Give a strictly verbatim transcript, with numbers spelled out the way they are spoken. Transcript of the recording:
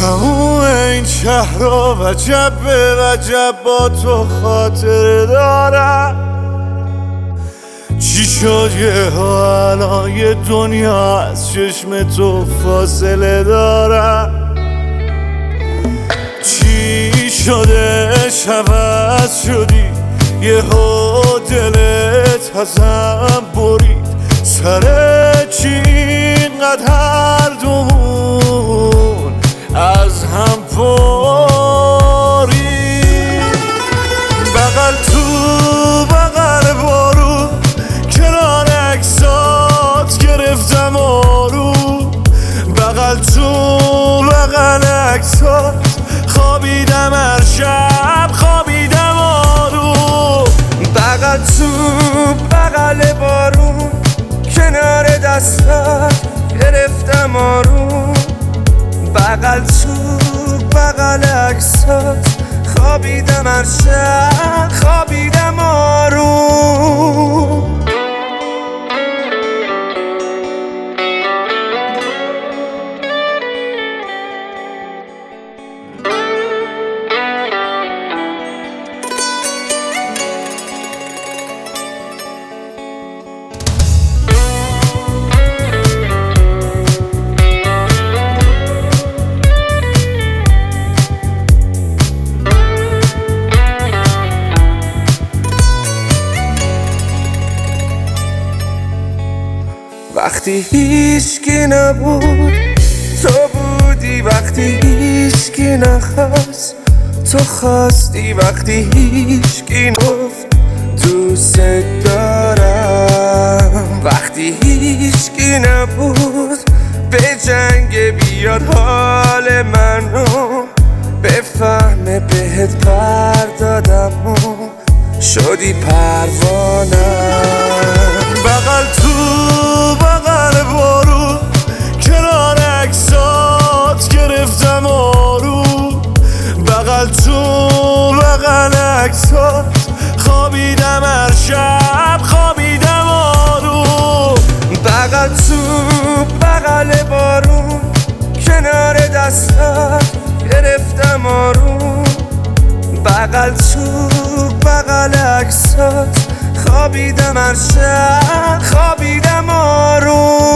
تموم این شهر رو وجب به وجب با تو خاطر دارم. چی شد یه ها الان یه دنیا از چشم تو فاصله دارم؟ چی شده عوض شدی یه ها دلت ازم برید؟ سر چی اینقدر هر دومون از هم پارید؟ بغل تو بغل بارون کنار عکسات گرفتم آروم. بغل تو بغل عکسات خوابیدم هر شب خوابیدم آروم. بغل تو بغل بارون کنار دستت گرفتم آروم. بغل تو بغل عکسات خوابیدم هر شب خوابیدم آروم. وقتی هیچکی نبود تو بودی، وقتی هیچکی نخواست تو خواستی، وقتی هیچکی نگفت دوست دارم. وقتی هیچکی نبود به جنگ بیاد حال منو بفهمه بهت پر دادم و شدی پروانم. بغل تو بغل بارون کنار عکسات گرفتم آروم. بغل تو بغل عکسات خوابیدم هر شب خوابیدم آروم. بغل تو بغل بارون کنار دستت گرفتم آروم. بغل تو بغل عکسات خوابیدم هر شب خوابیدم آروم.